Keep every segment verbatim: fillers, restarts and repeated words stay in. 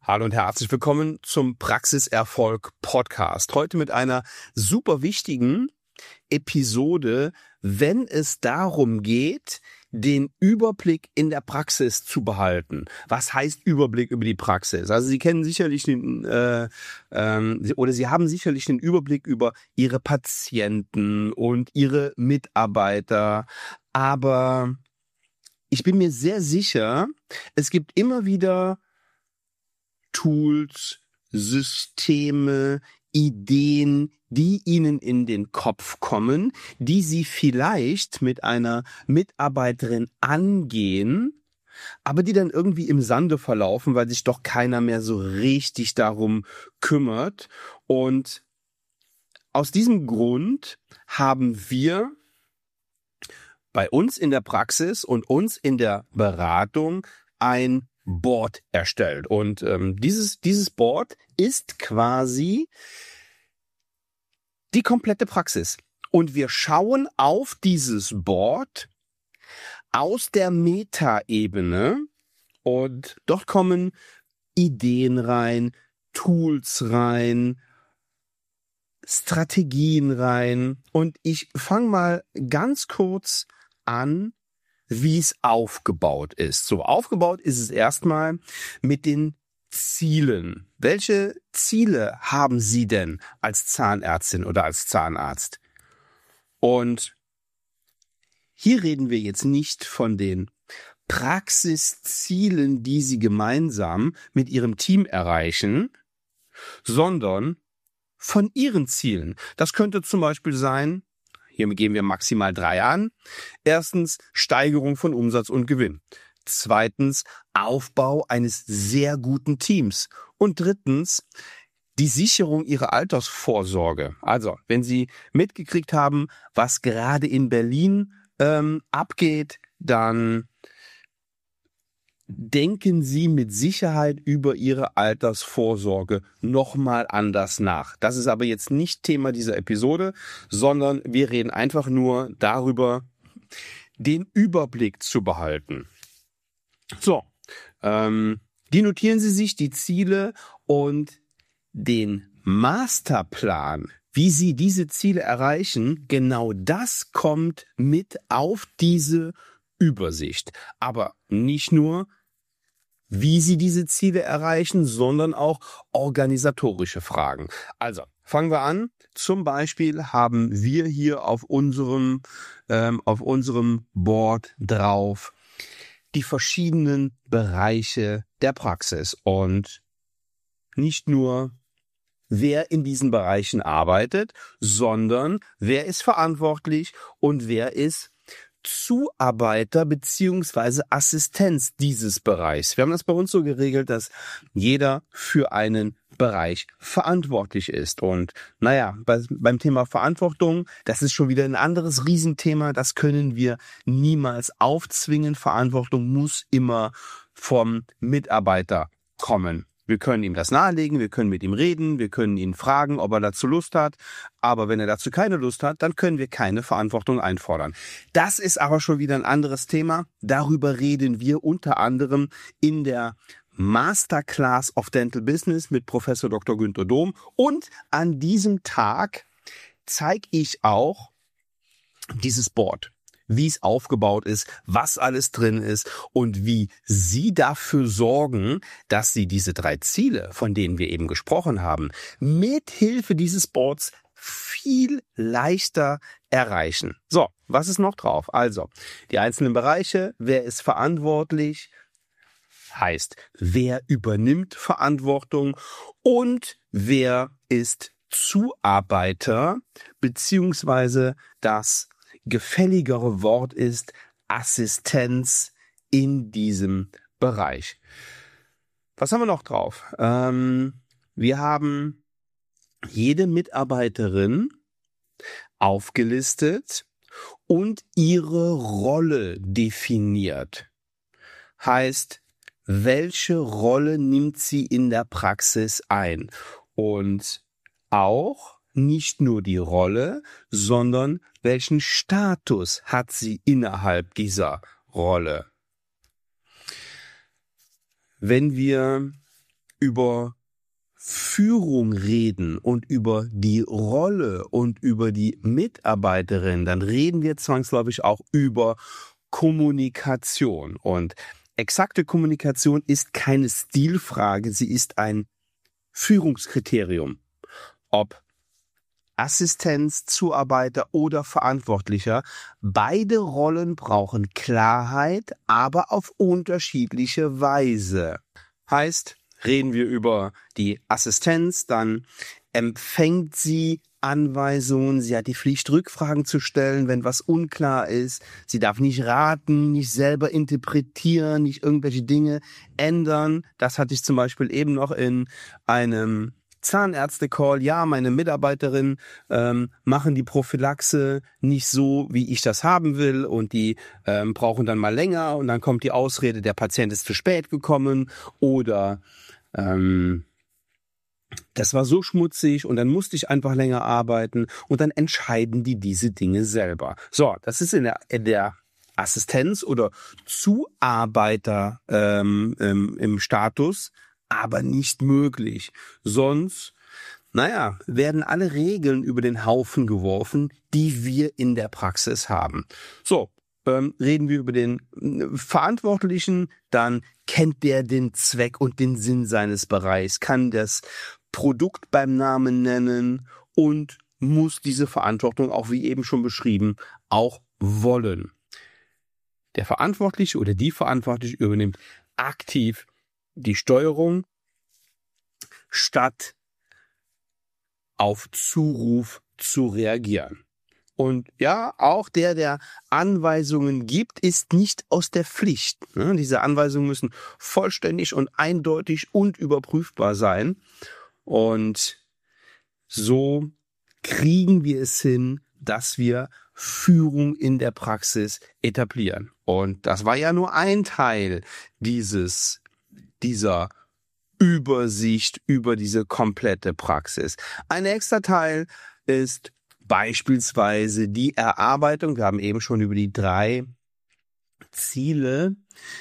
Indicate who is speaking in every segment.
Speaker 1: Hallo und herzlich willkommen zum Praxiserfolg Podcast. Heute mit einer super wichtigen Episode, wenn es darum geht, den Überblick in der Praxis zu behalten. Was heißt Überblick über die Praxis? Also Sie kennen sicherlich den, äh, ähm, oder Sie haben sicherlich den Überblick über Ihre Patienten und Ihre Mitarbeiter, aber ich bin mir sehr sicher, es gibt immer wieder Tools, Systeme, Ideen, die Ihnen in den Kopf kommen, die Sie vielleicht mit einer Mitarbeiterin angehen, aber die dann irgendwie im Sande verlaufen, weil sich doch keiner mehr so richtig darum kümmert. Und aus diesem Grund haben wir bei uns in der Praxis und uns in der Beratung ein Board erstellt. Und ähm, dieses, dieses Board ist quasi die komplette Praxis. Und wir schauen auf dieses Board aus der Metaebene und dort kommen Ideen rein, Tools rein, Strategien rein. Und ich fange mal ganz kurz an, wie es aufgebaut ist. So, aufgebaut ist es erstmal mit den Zielen. Welche Ziele haben Sie denn als Zahnärztin oder als Zahnarzt? Und hier reden wir jetzt nicht von den Praxiszielen, die Sie gemeinsam mit Ihrem Team erreichen, sondern von Ihren Zielen. Das könnte zum Beispiel sein, hier geben wir maximal drei an. Erstens, Steigerung von Umsatz und Gewinn. Zweitens, Aufbau eines sehr guten Teams. Und drittens, die Sicherung Ihrer Altersvorsorge. Also, wenn Sie mitgekriegt haben, was gerade in Berlin ähm, abgeht, dann denken Sie mit Sicherheit über Ihre Altersvorsorge nochmal anders nach. Das ist aber jetzt nicht Thema dieser Episode, sondern wir reden einfach nur darüber, den Überblick zu behalten. So, ähm, die notieren Sie sich, die Ziele und den Masterplan, wie Sie diese Ziele erreichen. Genau das kommt mit auf diese Übersicht. Aber nicht nur, wie Sie diese Ziele erreichen, sondern auch organisatorische Fragen. Also, fangen wir an. Zum Beispiel haben wir hier auf unserem, ähm, auf unserem Board drauf die verschiedenen Bereiche der Praxis und nicht nur, wer in diesen Bereichen arbeitet, sondern wer ist verantwortlich und wer ist Zuarbeiter beziehungsweise Assistenz dieses Bereichs. Wir haben das bei uns so geregelt, dass jeder für einen Bereich verantwortlich ist. Und naja, bei, beim Thema Verantwortung, das ist schon wieder ein anderes Riesenthema. Das können wir niemals aufzwingen. Verantwortung muss immer vom Mitarbeiter kommen. Wir können ihm das nahelegen, wir können mit ihm reden, wir können ihn fragen, ob er dazu Lust hat. Aber wenn er dazu keine Lust hat, dann können wir keine Verantwortung einfordern. Das ist aber schon wieder ein anderes Thema. Darüber reden wir unter anderem in der Masterclass of Dental Business mit Professor Doktor Günther Dohm. Und an diesem Tag zeige ich auch dieses Board, wie es aufgebaut ist, was alles drin ist und wie Sie dafür sorgen, dass Sie diese drei Ziele, von denen wir eben gesprochen haben, mit Hilfe dieses Boards viel leichter erreichen. So, was ist noch drauf? Also, die einzelnen Bereiche, wer ist verantwortlich, heißt, wer übernimmt Verantwortung und wer ist Zuarbeiter, beziehungsweise das gefälligere Wort ist Assistenz in diesem Bereich. Was haben wir noch drauf? Ähm, wir haben jede Mitarbeiterin aufgelistet und ihre Rolle definiert. Heißt, welche Rolle nimmt sie in der Praxis ein? Und auch nicht nur die Rolle, sondern welchen Status hat sie innerhalb dieser Rolle? Wenn wir über Führung reden und über die Rolle und über die Mitarbeiterin, dann reden wir zwangsläufig auch über Kommunikation. Und exakte Kommunikation ist keine Stilfrage, sie ist ein Führungskriterium. Ob Assistenz, Zuarbeiter oder Verantwortlicher, beide Rollen brauchen Klarheit, aber auf unterschiedliche Weise. Heißt, reden wir über die Assistenz, dann empfängt sie Anweisungen, sie hat die Pflicht, Rückfragen zu stellen, wenn was unklar ist. Sie darf nicht raten, nicht selber interpretieren, nicht irgendwelche Dinge ändern. Das hatte ich zum Beispiel eben noch in einem Zahnärzte-Call. Ja, meine Mitarbeiterin ähm, machen die Prophylaxe nicht so, wie ich das haben will, und die ähm, brauchen dann mal länger und dann kommt die Ausrede, der Patient ist zu spät gekommen oder ähm, das war so schmutzig und dann musste ich einfach länger arbeiten, und dann entscheiden die diese Dinge selber. So, das ist in der, in der Assistenz oder Zuarbeiter ähm, ähm, im Status aber nicht möglich. Sonst, naja, werden alle Regeln über den Haufen geworfen, die wir in der Praxis haben. So, ähm, reden wir über den äh, Verantwortlichen, dann kennt der den Zweck und den Sinn seines Bereichs, kann das Produkt beim Namen nennen und muss diese Verantwortung, auch wie eben schon beschrieben, auch wollen. Der Verantwortliche oder die Verantwortliche übernimmt aktiv die Steuerung, statt auf Zuruf zu reagieren. Und ja, auch der, der Anweisungen gibt, ist nicht aus der Pflicht. Diese Anweisungen müssen vollständig und eindeutig und überprüfbar sein. Und so kriegen wir es hin, dass wir Führung in der Praxis etablieren. Und das war ja nur ein Teil dieses, dieser Übersicht über diese komplette Praxis. Ein nächster Teil ist beispielsweise die Erarbeitung. Wir haben eben schon über die drei Ziele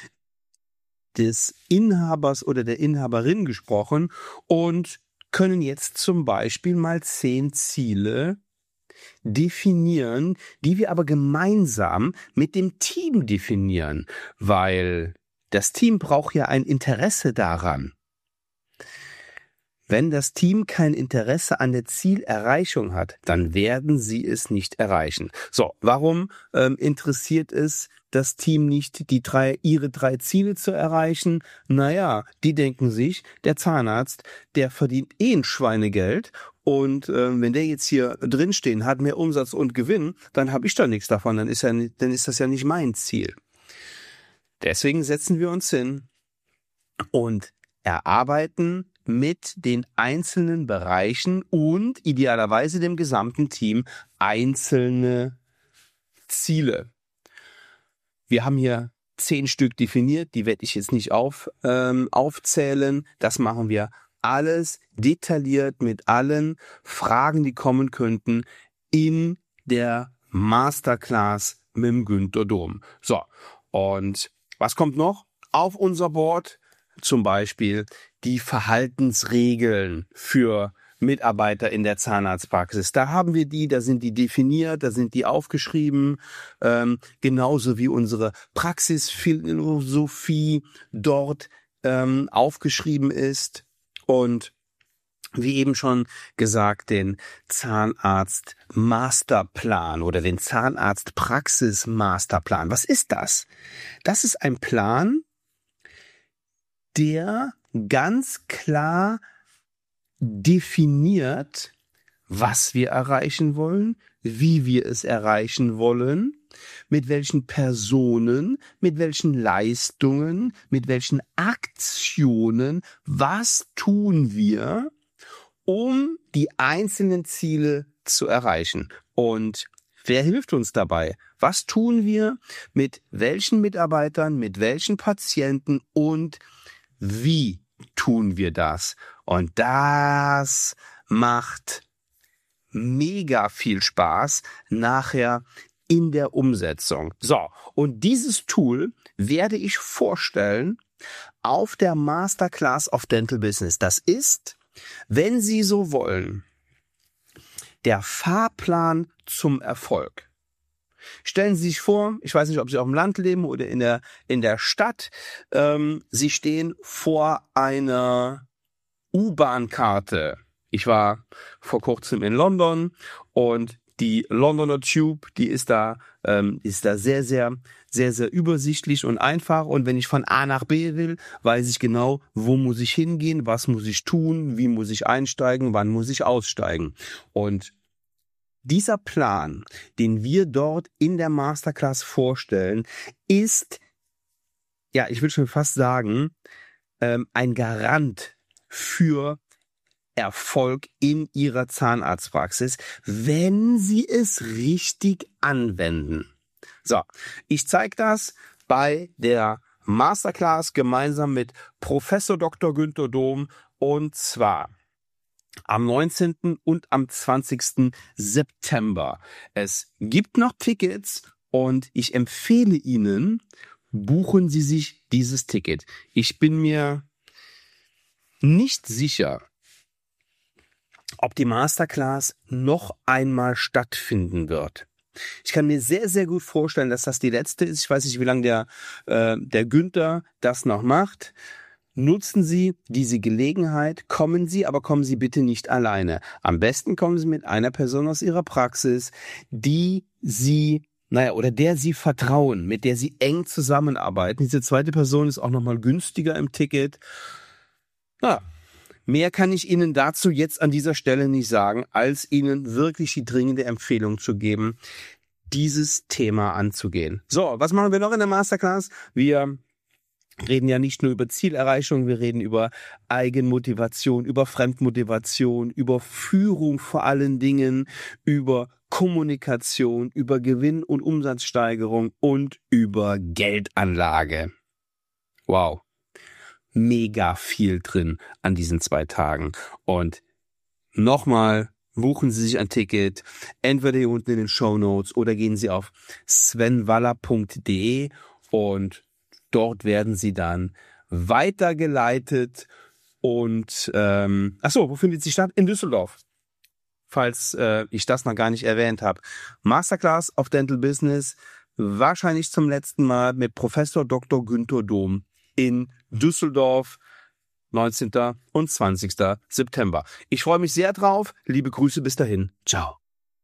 Speaker 1: des Inhabers oder der Inhaberin gesprochen und können jetzt zum Beispiel mal zehn Ziele definieren, die wir aber gemeinsam mit dem Team definieren, weil das Team braucht ja ein Interesse daran. Wenn das Team kein Interesse an der Zielerreichung hat, dann werden sie es nicht erreichen. So, warum ähm, interessiert es das Team nicht, die drei, ihre drei Ziele zu erreichen? Naja, die denken sich, der Zahnarzt, der verdient eh ein Schweinegeld, und äh, wenn der jetzt hier drinstehen hat, mehr Umsatz und Gewinn, dann habe ich da nichts davon, dann ist, ja, dann ist das ja nicht mein Ziel. Deswegen setzen wir uns hin und erarbeiten mit den einzelnen Bereichen und idealerweise dem gesamten Team einzelne Ziele. Wir haben hier zehn Stück definiert, die werde ich jetzt nicht auf, ähm, aufzählen. Das machen wir alles detailliert mit allen Fragen, die kommen könnten, in der Masterclass mit dem Günther Dom. So, und was kommt noch auf unser Board? Zum Beispiel die Verhaltensregeln für Mitarbeiter in der Zahnarztpraxis. Da haben wir die, da sind die definiert, da sind die aufgeschrieben, ähm, genauso wie unsere Praxisphilosophie dort ähm, aufgeschrieben ist. Und wie eben schon gesagt, den Zahnarzt-Masterplan oder den Zahnarzt-Praxis-Masterplan. Was ist das? Das ist ein Plan, der ganz klar definiert, was wir erreichen wollen, wie wir es erreichen wollen, mit welchen Personen, mit welchen Leistungen, mit welchen Aktionen, was tun wir, um die einzelnen Ziele zu erreichen. Und wer hilft uns dabei? Was tun wir mit welchen Mitarbeitern, mit welchen Patienten und wie tun wir das? Und das macht mega viel Spaß nachher in der Umsetzung. So, und dieses Tool werde ich vorstellen auf der Masterclass of Dental Business. Das ist, wenn Sie so wollen, der Fahrplan zum Erfolg. Stellen Sie sich vor, ich weiß nicht, ob Sie auf dem Land leben oder in der, in der Stadt, ähm, Sie stehen vor einer U-Bahn-Karte. Ich war vor kurzem in London und die Londoner Tube, die ist da, ähm, ist da sehr, sehr, sehr, sehr übersichtlich und einfach. Und wenn ich von A nach B will, weiß ich genau, wo muss ich hingehen, was muss ich tun, wie muss ich einsteigen, wann muss ich aussteigen. Und dieser Plan, den wir dort in der Masterclass vorstellen, ist, ja, ich will schon fast sagen, ähm, ein Garant für Erfolg in Ihrer Zahnarztpraxis, wenn Sie es richtig anwenden. So, ich zeige das bei der Masterclass gemeinsam mit Professor Doktor Günther Dohm und zwar am neunzehnten und am zwanzigsten September. Es gibt noch Tickets und ich empfehle Ihnen, buchen Sie sich dieses Ticket. Ich bin mir nicht sicher, ob die Masterclass noch einmal stattfinden wird. Ich kann mir sehr, sehr gut vorstellen, dass das die letzte ist. Ich weiß nicht, wie lange der, äh, der Günther das noch macht. Nutzen Sie diese Gelegenheit, kommen Sie, aber kommen Sie bitte nicht alleine. Am besten kommen Sie mit einer Person aus Ihrer Praxis, die Sie, naja, oder der Sie vertrauen, mit der Sie eng zusammenarbeiten. Diese zweite Person ist auch nochmal günstiger im Ticket. Na, mehr kann ich Ihnen dazu jetzt an dieser Stelle nicht sagen, als Ihnen wirklich die dringende Empfehlung zu geben, dieses Thema anzugehen. So, was machen wir noch in der Masterclass? Wir reden ja nicht nur über Zielerreichung, wir reden über Eigenmotivation, über Fremdmotivation, über Führung vor allen Dingen, über Kommunikation, über Gewinn- und Umsatzsteigerung und über Geldanlage. Wow. Mega viel drin an diesen zwei Tagen. Und nochmal, buchen Sie sich ein Ticket, entweder hier unten in den Shownotes oder gehen Sie auf sven waller punkt de und dort werden Sie dann weitergeleitet und ähm, ach so, wo findet sie statt? In Düsseldorf. Falls äh, ich das noch gar nicht erwähnt habe. Masterclass of Dental Business, wahrscheinlich zum letzten Mal mit Professor Doktor Günther Dohm in Düsseldorf, neunzehnten und zwanzigsten September. Ich freue mich sehr drauf. Liebe Grüße bis dahin. Ciao.